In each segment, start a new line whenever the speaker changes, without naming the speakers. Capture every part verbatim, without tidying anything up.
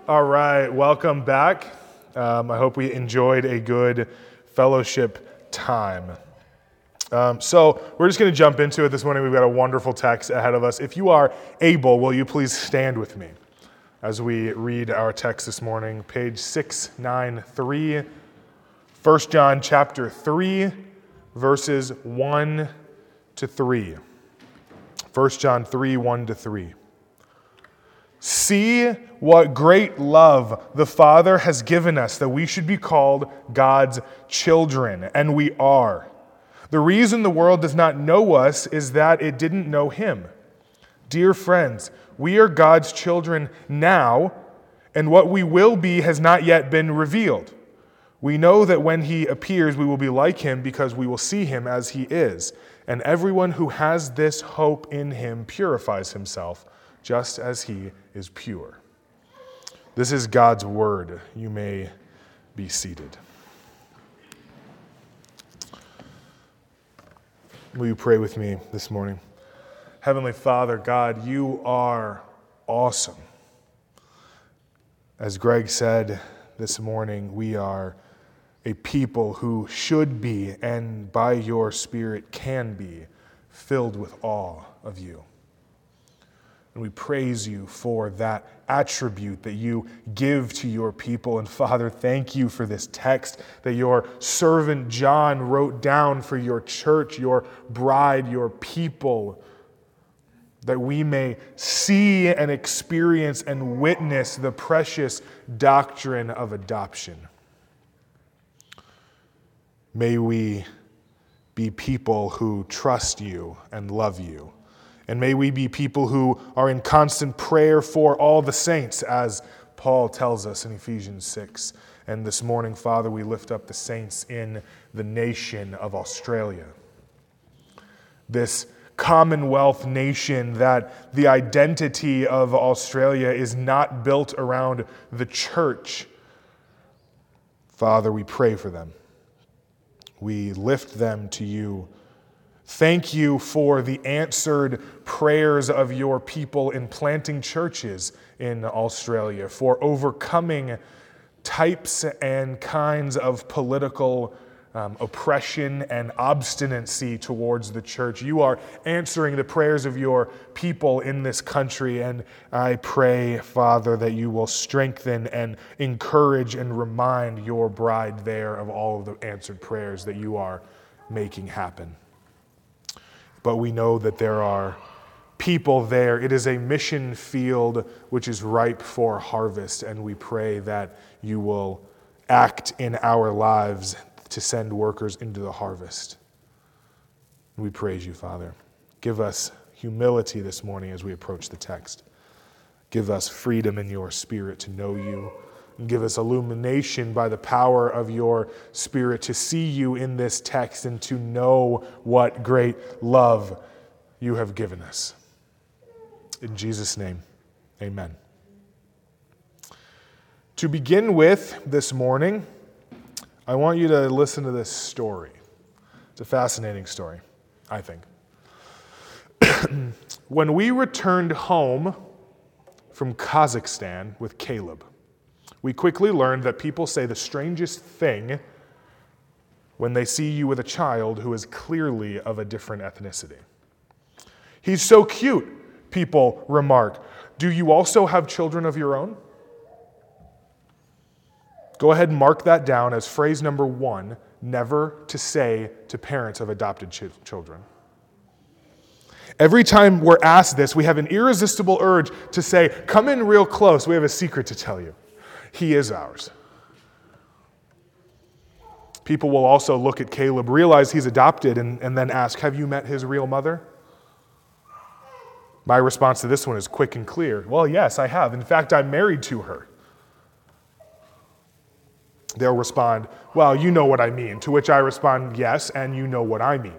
All right, welcome back. Um, I hope we enjoyed a good fellowship time. Um, so we're just going to jump into it this morning. We've got a wonderful text ahead of us. If you are able, will you please stand with me as we read our text this morning? Page six ninety-three, First John chapter three, verses one to three. First John three, one to three. See what great love the Father has given us, that we should be called God's children, and we are. The reason the world does not know us is that it didn't know Him. Dear friends, we are God's children now, and what we will be has not yet been revealed. We know that when He appears, we will be like Him because we will see Him as He is. And everyone who has this hope in Him purifies himself, just as He is pure. This is God's word. You may be seated. Will you pray with me this morning? Heavenly Father, God, you are awesome. As Greg said this morning, we are a people who should be, and by your Spirit can be, filled with awe of you. And we praise you for that attribute that you give to your people. And Father, thank you for this text that your servant John wrote down for your church, your bride, your people, that we may see and experience and witness the precious doctrine of adoption. May we be people who trust you and love you. And may we be people who are in constant prayer for all the saints, as Paul tells us in Ephesians six. And this morning, Father, we lift up the saints in the nation of Australia. This Commonwealth nation, that the identity of Australia is not built around the church. Father, we pray for them. We lift them to you. Thank you for the answered prayers of your people in planting churches in Australia, for overcoming types and kinds of political um, oppression and obstinacy towards the church. You are answering the prayers of your people in this country, and I pray, Father, that you will strengthen and encourage and remind your bride there of all of the answered prayers that you are making happen. But we know that there are people there. It is a mission field which is ripe for harvest, and we pray that you will act in our lives to send workers into the harvest. We praise you, Father. Give us humility this morning as we approach the text. Give us freedom in your Spirit to know you. And give us illumination by the power of your Spirit to see you in this text and to know what great love you have given us. In Jesus' name, amen. To begin with this morning, I want you to listen to this story. It's a fascinating story, I think. When we returned home from Kazakhstan with Caleb, we quickly learned that people say the strangest thing when they see you with a child who is clearly of a different ethnicity. He's so cute, people remark. Do you also have children of your own? Go ahead and mark that down as phrase number one, never to say to parents of adopted ch- children. Every time we're asked this, we have an irresistible urge to say, come in real close, we have a secret to tell you. He is ours. People will also look at Caleb, realize he's adopted, and, and then ask, have you met his real mother? My response to this one is quick and clear. Well, yes, I have. In fact, I'm married to her. They'll respond, well, you know what I mean. To which I respond, yes, and you know what I mean.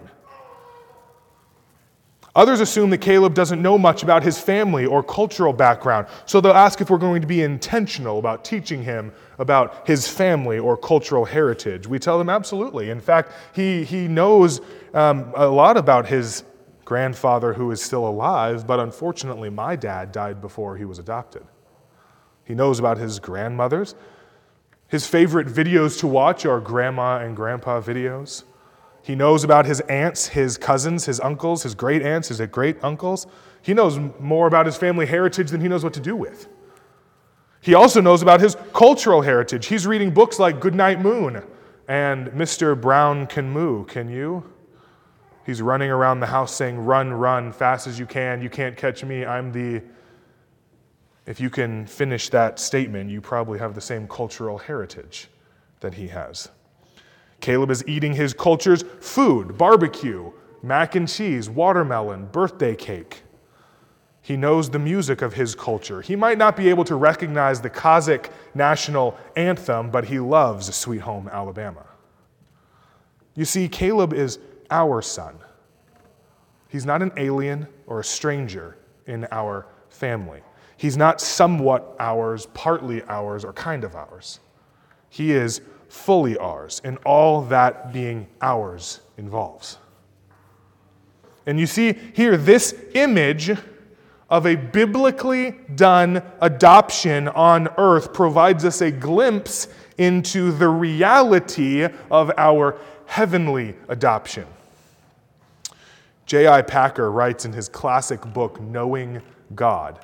Others assume that Caleb doesn't know much about his family or cultural background, so they'll ask if we're going to be intentional about teaching him about his family or cultural heritage. We tell them absolutely. In fact, he, he knows um, a lot about his grandfather who is still alive, but unfortunately my dad died before he was adopted. He knows about his grandmothers. His favorite videos to watch are grandma and grandpa videos. He knows about his aunts, his cousins, his uncles, his great aunts, his great uncles. He knows more about his family heritage than he knows what to do with. He also knows about his cultural heritage. He's reading books like Goodnight Moon and Mister Brown Can Moo, Can You? He's running around the house saying, run, run, fast as you can. You can't catch me. I'm the... If you can finish that statement, you probably have the same cultural heritage that he has. Caleb is eating his culture's food, barbecue, mac and cheese, watermelon, birthday cake. He knows the music of his culture. He might not be able to recognize the Kazakh national anthem, but he loves Sweet Home Alabama. You see, Caleb is our son. He's not an alien or a stranger in our family. He's not somewhat ours, partly ours, or kind of ours. He is fully ours, and all that being ours involves. And you see here, this image of a biblically done adoption on earth provides us a glimpse into the reality of our heavenly adoption. J I Packer writes in his classic book, Knowing God,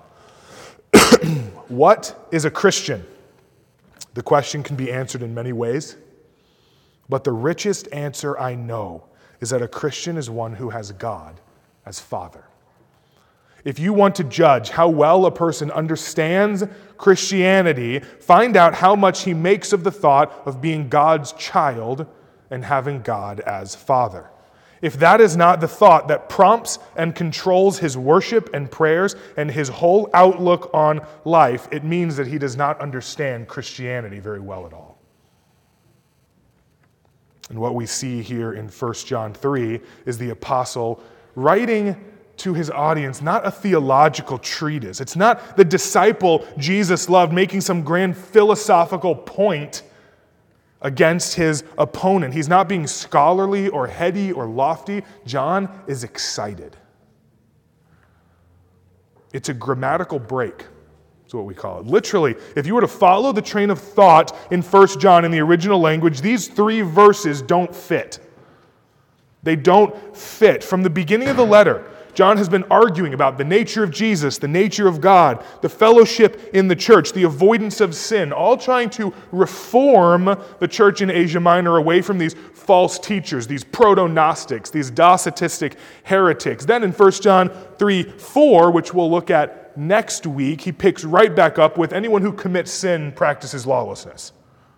what is a Christian? The question can be answered in many ways, but the richest answer I know is that a Christian is one who has God as Father. If you want to judge how well a person understands Christianity, find out how much he makes of the thought of being God's child and having God as Father. If that is not the thought that prompts and controls his worship and prayers and his whole outlook on life, it means that he does not understand Christianity very well at all. And what we see here in First John three is the apostle writing to his audience, not a theological treatise. It's not the disciple Jesus loved making some grand philosophical point against his opponent. He's not being scholarly or heady or lofty. John is excited. It's a grammatical break. That's what we call it. Literally, if you were to follow the train of thought in First John in the original language, these three verses don't fit. They don't fit. From the beginning of the letter, John has been arguing about the nature of Jesus, the nature of God, the fellowship in the church, the avoidance of sin, all trying to reform the church in Asia Minor away from these false teachers, these proto-Gnostics, these Docetistic heretics. Then in First John three four, which we'll look at next week, he picks right back up with anyone who commits sin practices lawlessness.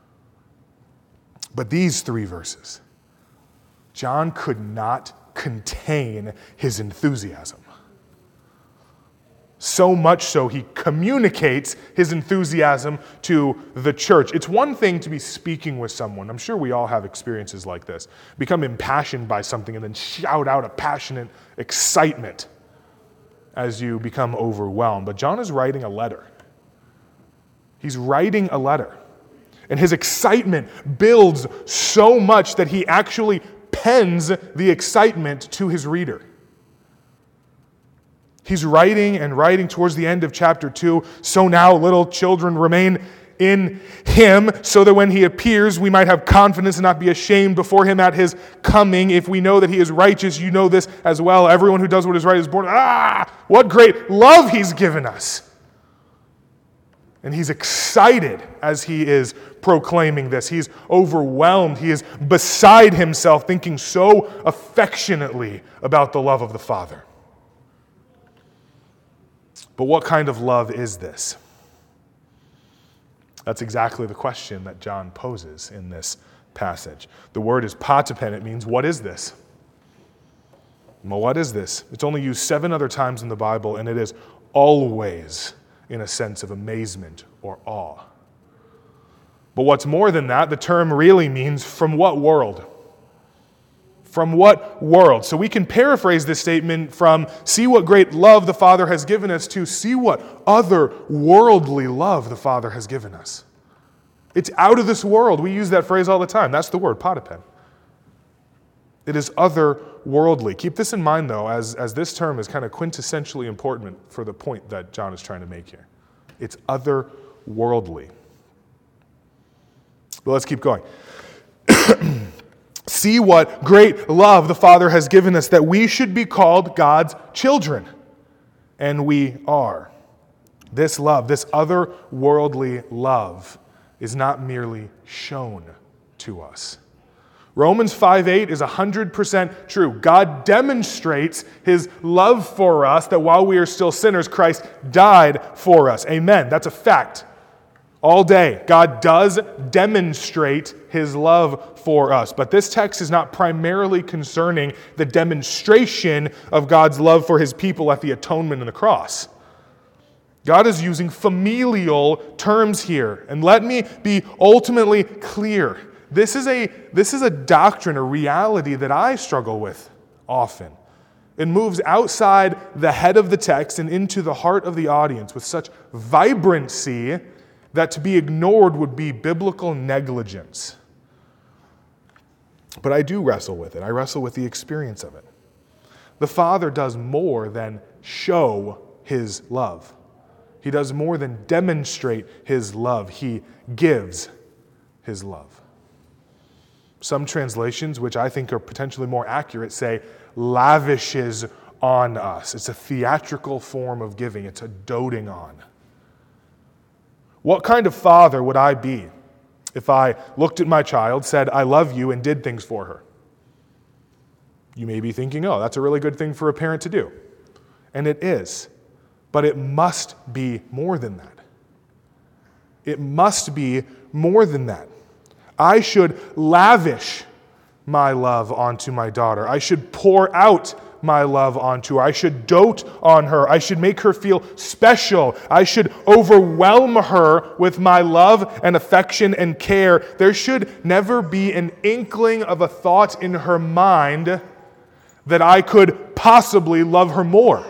But these three verses, John could not contain his enthusiasm. So much so, he communicates his enthusiasm to the church. It's one thing to be speaking with someone. I'm sure we all have experiences like this. Become impassioned by something and then shout out a passionate excitement as you become overwhelmed. But John is writing a letter. He's writing a letter. And his excitement builds so much that he actually pens the excitement to his reader. He's writing and writing towards the end of chapter two. So now, little children, remain in him, so that when he appears, we might have confidence and not be ashamed before him at his coming. If we know that he is righteous, you know this as well. Everyone who does what is right is born. Ah, what great love he's given us. And he's excited as he is proclaiming this. He's overwhelmed. He is beside himself, thinking so affectionately about the love of the Father. But what kind of love is this? That's exactly the question that John poses in this passage. The word is patapen. It means, what is this? Well, what is this? It's only used seven other times in the Bible, and it is always in a sense of amazement or awe. But what's more than that, the term really means from what world? From what world? So we can paraphrase this statement from see what great love the Father has given us to see what other worldly love the Father has given us. It's out of this world. We use that phrase all the time. That's the word, patapen. It is otherworldly. Keep this in mind, though, as, as this term is kind of quintessentially important for the point that John is trying to make here. It's otherworldly. worldly. But let's keep going. See what great love the Father has given us, that we should be called God's children. And we are. This love, this otherworldly love, is not merely shown to us. Romans five eight is one hundred percent true. God demonstrates his love for us, that while we are still sinners, Christ died for us. Amen. That's a fact. All day, God does demonstrate his love for us. But this text is not primarily concerning the demonstration of God's love for his people at the atonement and the cross. God is using familial terms here. And let me be ultimately clear. This is a, this is a doctrine, a reality that I struggle with often. It moves outside the head of the text and into the heart of the audience with such vibrancy that to be ignored would be biblical negligence. But I do wrestle with it. I wrestle with the experience of it. The Father does more than show his love. He does more than demonstrate his love. He gives his love. Some translations, which I think are potentially more accurate, say lavishes on us. It's a theatrical form of giving. It's a doting on. What kind of father would I be if I looked at my child, said, I love you, and did things for her? You may be thinking, oh, that's a really good thing for a parent to do. And it is. But it must be more than that. It must be more than that. I should lavish my love onto my daughter. I should pour out my love onto her. I should dote on her. I should make her feel special. I should overwhelm her with my love and affection and care. There should never be an inkling of a thought in her mind that I could possibly love her more.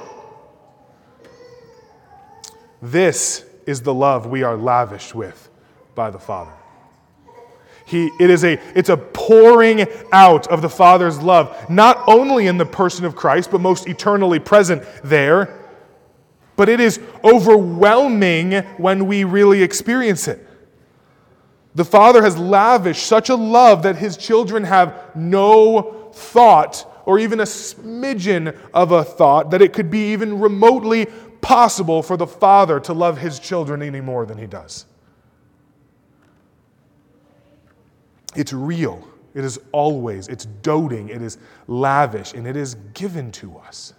This is the love we are lavished with by the Father. He, it is a, it's a pouring out of the Father's love, not only in the person of Christ, but most eternally present there, but it is overwhelming when we really experience it. The Father has lavished such a love that his children have no thought, or even a smidgen of a thought, that it could be even remotely possible for the Father to love his children any more than he does. It's real. It is always. It's doting. It is lavish. And it is given to us.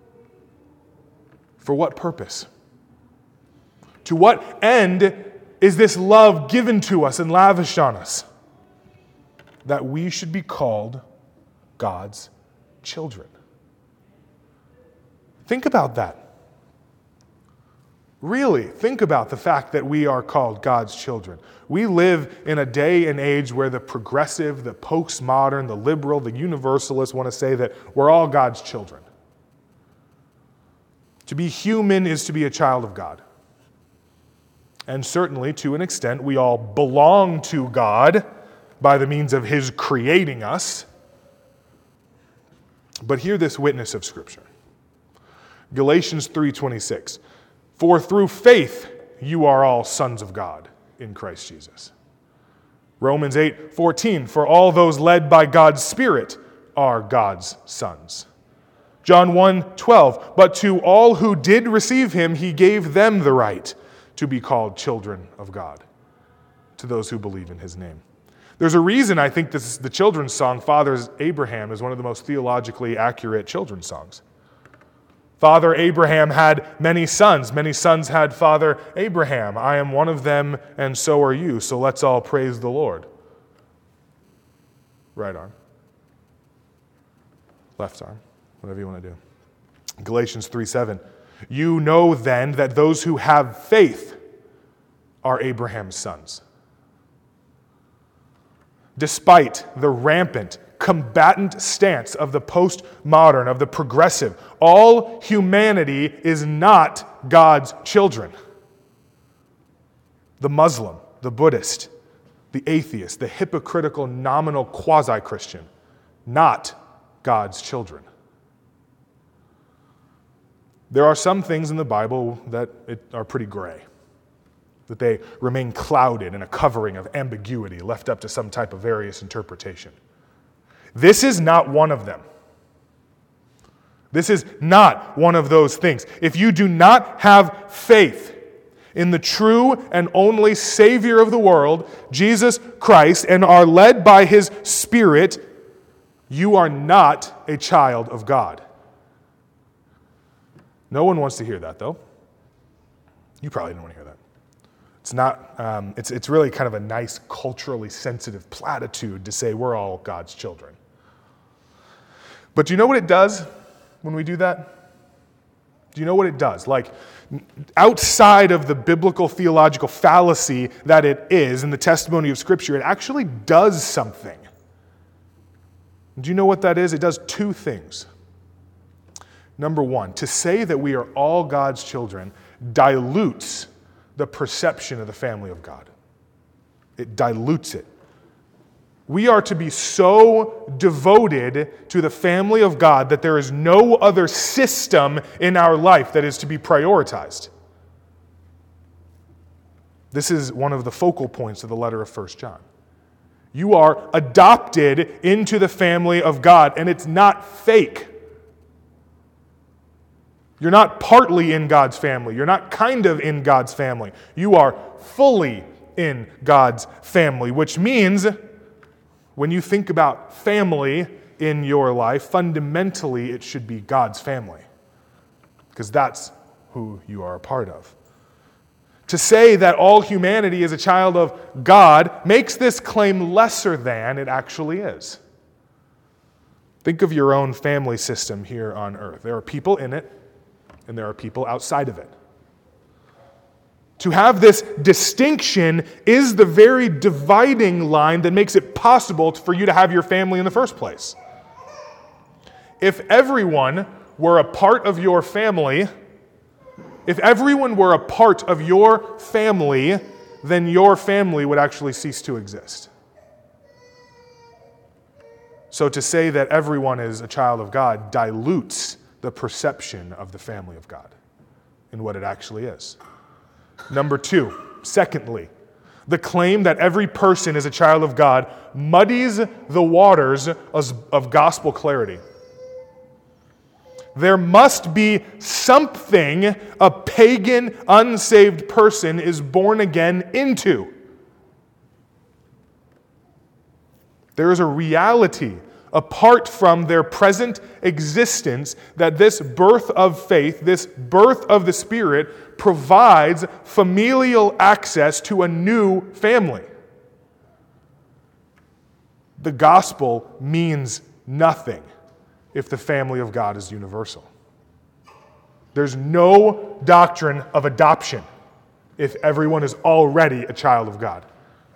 For what purpose? To what end is this love given to us and lavished on us? That we should be called God's children. Think about that. Really, think about the fact that we are called God's children. We live in a day and age where the progressive, the postmodern, the liberal, the universalist want to say that we're all God's children. To be human is to be a child of God. And certainly, to an extent, we all belong to God by the means of his creating us. But hear this witness of Scripture. Galatians three twenty-six. For through faith you are all sons of God in Christ Jesus. Romans eight fourteen. For all those led by God's Spirit are God's sons. John one twelve. But to all who did receive him, he gave them the right to be called children of God, to those who believe in his name. There's a reason I think this is the children's song, Father's Abraham, is one of the most theologically accurate children's songs. Father Abraham had many sons. Many sons had Father Abraham. I am one of them, and so are you. So let's all praise the Lord. Right arm. Left arm. Whatever you want to do. Galatians three seven. You know then that those who have faith are Abraham's sons. Despite the rampant, combatant stance of the postmodern, of the progressive, all humanity is not God's children. The Muslim, the Buddhist, the atheist, the hypocritical, nominal quasi-Christian, not God's children. There are some things in the Bible that are pretty gray. that they remain clouded in a covering of ambiguity left up to some type of various interpretation. This is not one of them. This is not one of those things. If you do not have faith in the true and only Savior of the world, Jesus Christ, and are led by His Spirit, you are not a child of God. No one wants to hear that, though. You probably don't want to hear that. It's not. Um, it's it's really kind of a nice, culturally sensitive platitude to say we're all God's children. But do you know what it does when we do that? Do you know what it does? Like, outside of the biblical theological fallacy that it is in the testimony of Scripture, it actually does something. Do you know what that is? It does two things. Number one, to say that we are all God's children dilutes the perception of the family of God. It dilutes it. We are to be so devoted to the family of God that there is no other system in our life that is to be prioritized. This is one of the focal points of the letter of First John. You are adopted into the family of God, and it's not fake. You're not partly in God's family. You're not kind of in God's family. You are fully in God's family, which means when you think about family in your life, fundamentally it should be God's family, because that's who you are a part of. To say that all humanity is a child of God makes this claim lesser than it actually is. Think of your own family system here on earth. There are people in it, and there are people outside of it. To have this distinction is the very dividing line that makes it possible for you to have your family in the first place. If everyone were a part of your family, if everyone were a part of your family, then your family would actually cease to exist. So to say that everyone is a child of God dilutes the perception of the family of God in what it actually is. Number two, secondly, the claim that every person is a child of God muddies the waters of gospel clarity. There must be something a pagan, unsaved person is born again into. There is a reality apart from their present existence that this birth of faith, this birth of the Spirit, provides familial access to a new family. The gospel means nothing if the family of God is universal. There's no doctrine of adoption if everyone is already a child of God.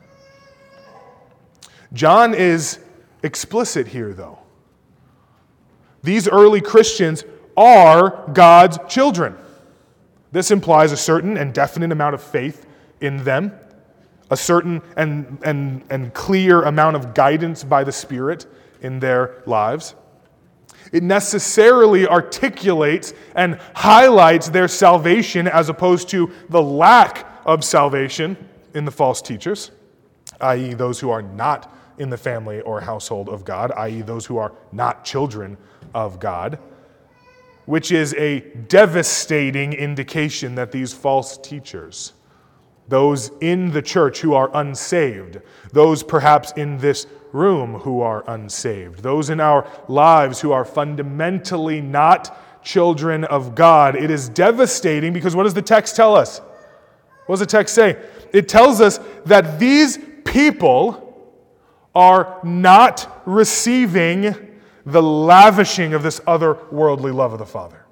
John is explicit here, though. These early Christians are God's children. This implies a certain and definite amount of faith in them, a certain and, and, and clear amount of guidance by the Spirit in their lives. It necessarily articulates and highlights their salvation as opposed to the lack of salvation in the false teachers, that is those who are not in the family or household of God, that is those who are not children of God, which is a devastating indication that these false teachers, those in the church who are unsaved, those perhaps in this room who are unsaved, those in our lives who are fundamentally not children of God, it is devastating because what does the text tell us? What does the text say? It tells us that these people are not receiving the lavishing of this otherworldly love of the Father.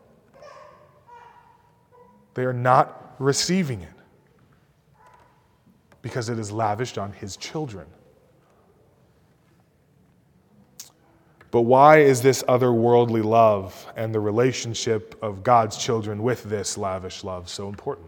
They are not receiving it because it is lavished on His children. But why is this otherworldly love and the relationship of God's children with this lavish love so important?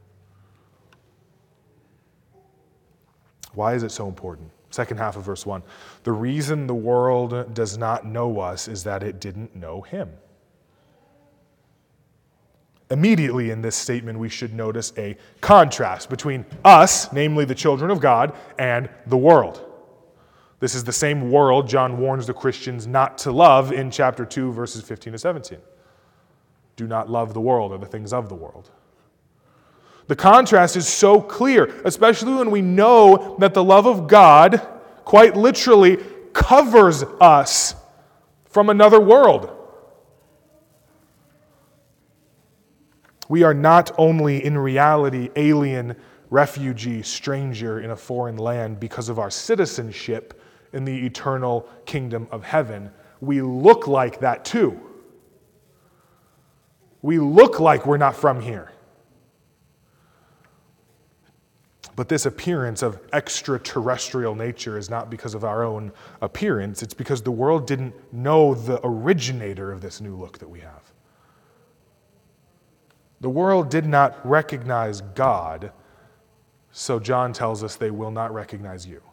Why is it so important? Second half of verse one. The reason the world does not know us is that it didn't know Him. Immediately in this statement, we should notice a contrast between us, namely the children of God, and the world. This is the same world John warns the Christians not to love in chapter two, verses fifteen to seventeen. Do not love the world or the things of the world. The contrast is so clear, especially when we know that the love of God quite literally covers us from another world. We are not only in reality alien, refugee, stranger in a foreign land because of our citizenship in the eternal kingdom of heaven. We look like that too. We look like we're not from here. But this appearance of extraterrestrial nature is not because of our own appearance. It's because the world didn't know the originator of this new look that we have. The world did not recognize God, so John tells us they will not recognize you.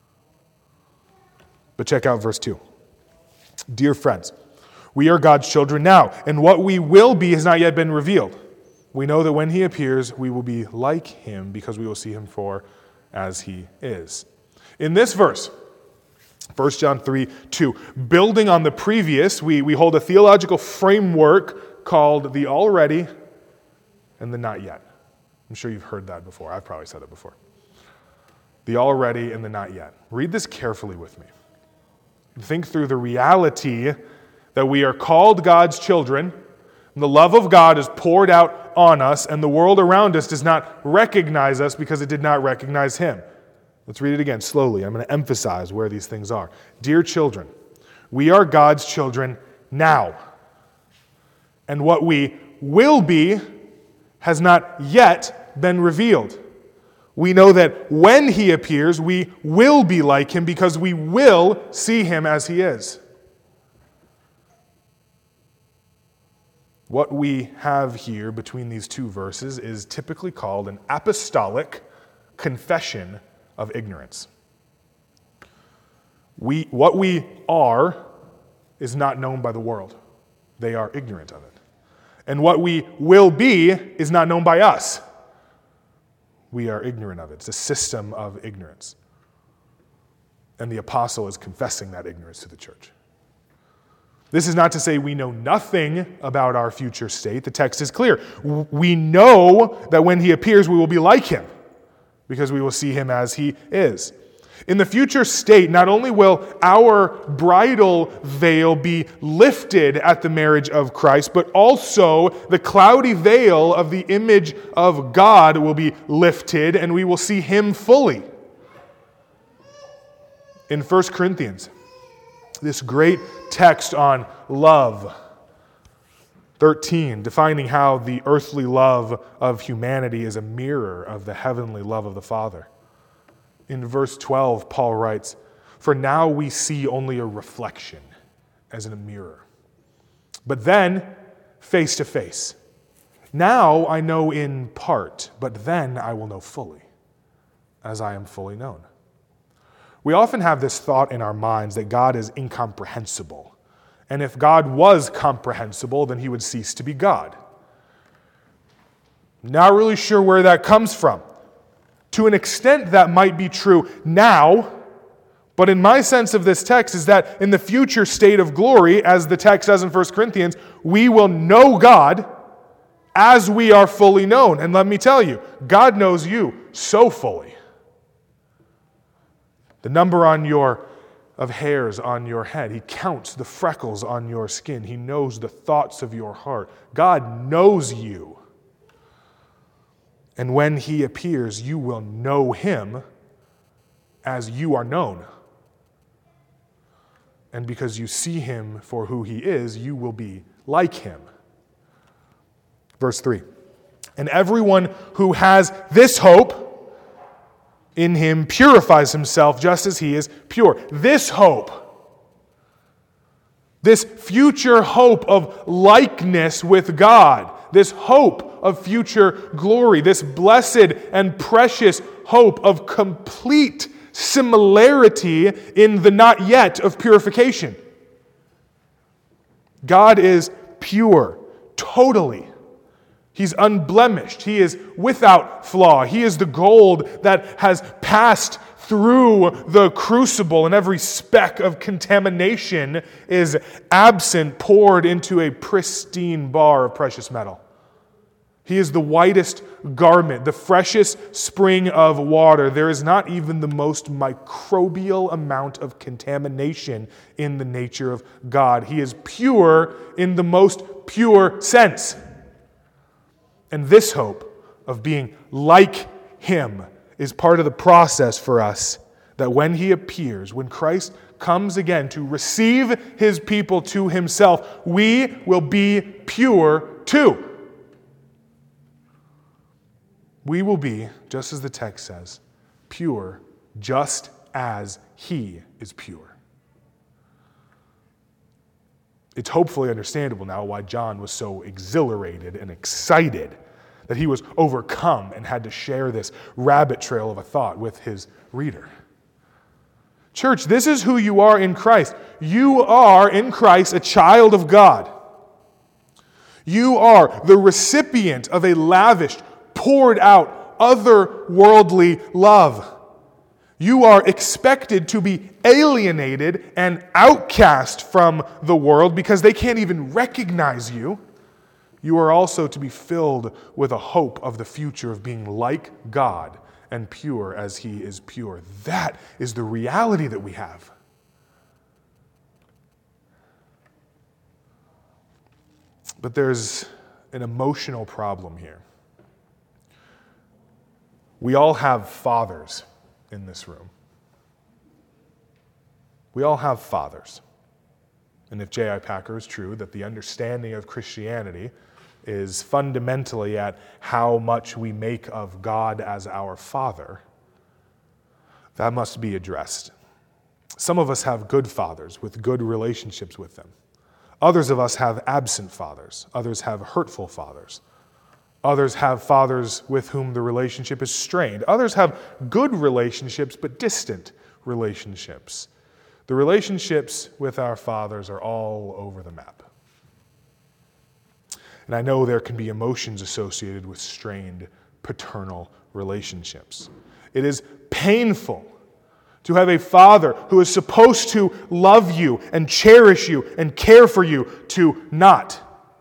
But check out verse two. Dear friends, we are God's children now, and what we will be has not yet been revealed. We know that when he appears, we will be like him because we will see him for as he is. In this verse, First John three two, building on the previous, we, we hold a theological framework called the already and the not yet. I'm sure you've heard that before. I've probably said it before. The already and the not yet. Read this carefully with me. Think through the reality that we are called God's children, and the love of God is poured out on us, and the world around us does not recognize us because it did not recognize him. Let's read it again slowly. I'm going to emphasize where these things are. Dear children, we are God's children now, and what we will be has not yet been revealed. We know that when he appears, we will be like him because we will see him as he is. What we have here between these two verses is typically called an apostolic confession of ignorance. We, what we are is not known by the world. They are ignorant of it. And what we will be is not known by us. We are ignorant of it. It's a system of ignorance. And the apostle is confessing that ignorance to the church. This is not to say we know nothing about our future state. The text is clear. We know that when he appears, we will be like him because we will see him as he is. In the future state, not only will our bridal veil be lifted at the marriage of Christ, but also the cloudy veil of the image of God will be lifted, and we will see him fully. In First Corinthians, this great text on love, thirteen, defining how the earthly love of humanity is a mirror of the heavenly love of the Father. In verse twelve, Paul writes, "For now we see only a reflection as in a mirror, but then face to face. Now I know in part, but then I will know fully, as I am fully known." We often have this thought in our minds that God is incomprehensible. And if God was comprehensible, then he would cease to be God. Not really sure where that comes from. To an extent, that might be true now, but in my sense of this text is that in the future state of glory, as the text says in First Corinthians, we will know God as we are fully known. And let me tell you, God knows you so fully. The number on your of hairs on your head. He counts the freckles on your skin. He knows the thoughts of your heart. God knows you. And when he appears, you will know him as you are known. And because you see him for who he is, you will be like him. Verse three. And everyone who has this hope in him purifies himself just as he is pure. This hope, this future hope of likeness with God, this hope of future glory, this blessed and precious hope of complete similarity in the not yet of purification. God is pure, totally. He's unblemished. He is without flaw. He is the gold that has passed through the crucible, and every speck of contamination is absent, poured into a pristine bar of precious metal. He is the whitest garment, the freshest spring of water. There is not even the most microbial amount of contamination in the nature of God. He is pure in the most pure sense. And this hope of being like Him is part of the process for us, that when He appears, when Christ comes again to receive His people to Himself, we will be pure too. We will be, just as the text says, pure just as He is pure. It's hopefully understandable now why John was so exhilarated and excited that he was overcome and had to share this rabbit trail of a thought with his reader. Church, this is who you are in Christ. You are in Christ a child of God. You are the recipient of a lavish, poured out, otherworldly love. You are expected to be alienated and outcast from the world because they can't even recognize you. You are also to be filled with a hope of the future of being like God and pure as He is pure. That is the reality that we have. But there's an emotional problem here. We all have fathers in this room. We all have fathers. And if J I Packer is true, that the understanding of Christianity is fundamentally at how much we make of God as our Father, that must be addressed. Some of us have good fathers with good relationships with them. Others of us have absent fathers. Others have hurtful fathers. Others have fathers with whom the relationship is strained. Others have good relationships but distant relationships. The relationships with our fathers are all over the map. And I know there can be emotions associated with strained paternal relationships. It is painful to have a father who is supposed to love you and cherish you and care for you to not.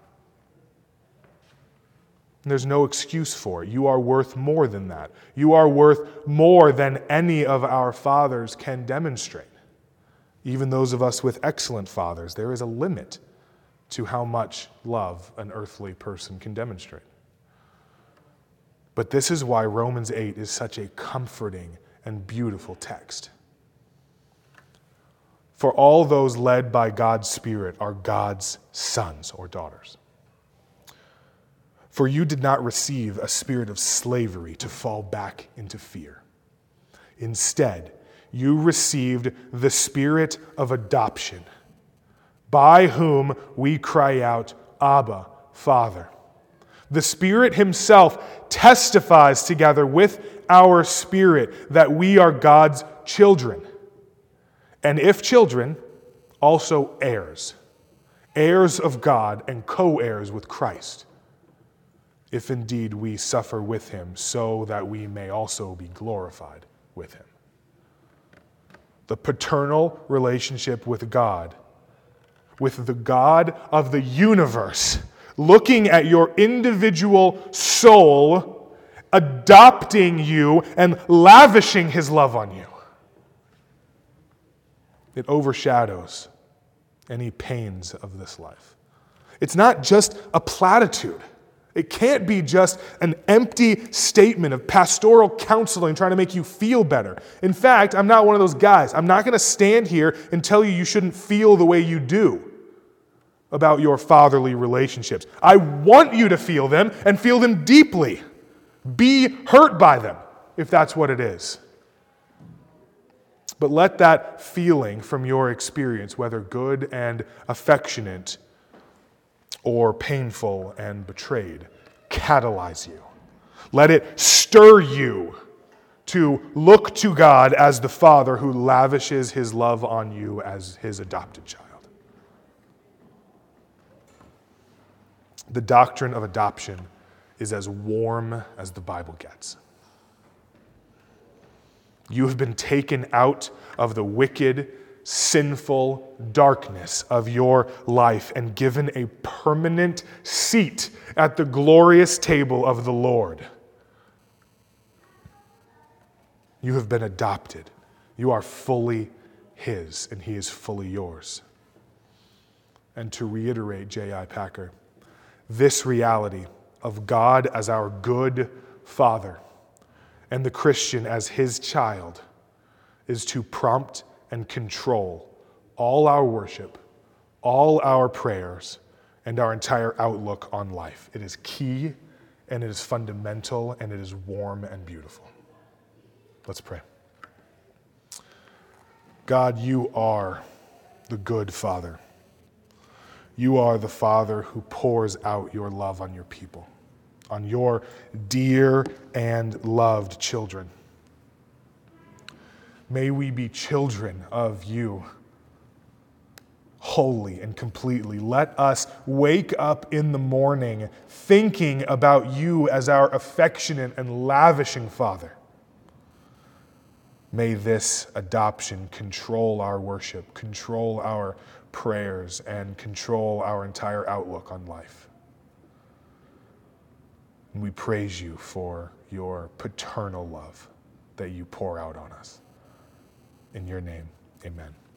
And there's no excuse for it. You are worth more than that. You are worth more than any of our fathers can demonstrate. Even those of us with excellent fathers, there is a limit to how much love an earthly person can demonstrate. But this is why Romans eight is such a comforting and beautiful text. For all those led by God's Spirit are God's sons or daughters. For you did not receive a spirit of slavery to fall back into fear. Instead, you received the spirit of adoption, by whom we cry out, Abba, Father. The Spirit Himself testifies together with our spirit that we are God's children. And if children, also heirs, heirs of God and co-heirs with Christ, if indeed we suffer with Him, so that we may also be glorified with Him. The paternal relationship with God, with the God of the universe, looking at your individual soul, adopting you and lavishing His love on you. It overshadows any pains of this life. It's not just a platitude. It can't be just an empty statement of pastoral counseling trying to make you feel better. In fact, I'm not one of those guys. I'm not going to stand here and tell you you shouldn't feel the way you do about your fatherly relationships. I want you to feel them and feel them deeply. Be hurt by them, if that's what it is. But let that feeling from your experience, whether good and affectionate or painful and betrayed, catalyze you. Let it stir you to look to God as the Father who lavishes His love on you as His adopted child. The doctrine of adoption is as warm as the Bible gets. You have been taken out of the wicked, sinful darkness of your life and given a permanent seat at the glorious table of the Lord. You have been adopted. You are fully His, and He is fully yours. And to reiterate, J I. Packer, this reality of God as our good Father and the Christian as His child is to prompt and control all our worship, all our prayers, and our entire outlook on life. It is key, and it is fundamental, and it is warm and beautiful. Let's pray. God, you are the good Father. You are the Father who pours out your love on your people, on your dear and loved children. May we be children of you, wholly and completely. Let us wake up in the morning thinking about you as our affectionate and lavishing Father. May this adoption control our worship, control our prayers, and control our entire outlook on life. And we praise you for your paternal love that you pour out on us. In your name, amen.